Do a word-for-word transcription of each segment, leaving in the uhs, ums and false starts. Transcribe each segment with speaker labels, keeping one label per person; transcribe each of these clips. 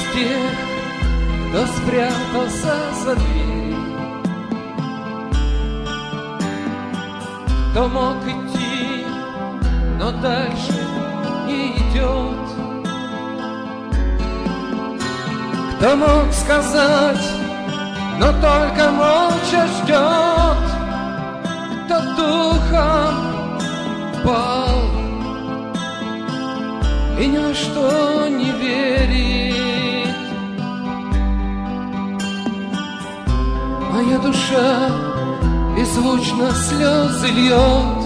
Speaker 1: тех, кто спрятался за дверь, кто мог идти, но дальше не идет, кто мог сказать, но только молча ждет, кто духом пал и ни на что не верит. Моя душа беззвучно слезы льет,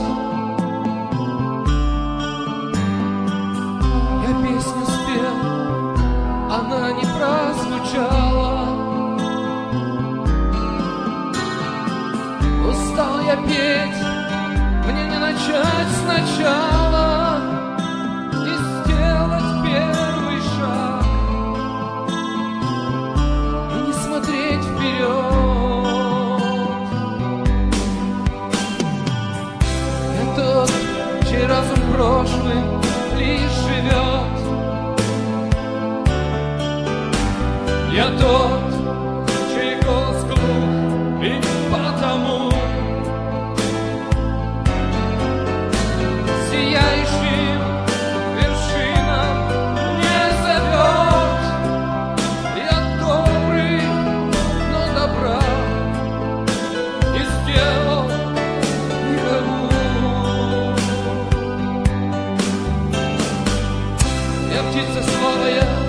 Speaker 1: я песню спел, она не прозвучала. Устал я петь, мне не начать сначала и сделать первый шаг, и не смотреть вперед. Я тот, чей разум прошлым лишь живет. Я тот, чей голос глух и потому сияющим вершинам не зовет. Я добрый, но добра не сделал никому. Я птица слова, я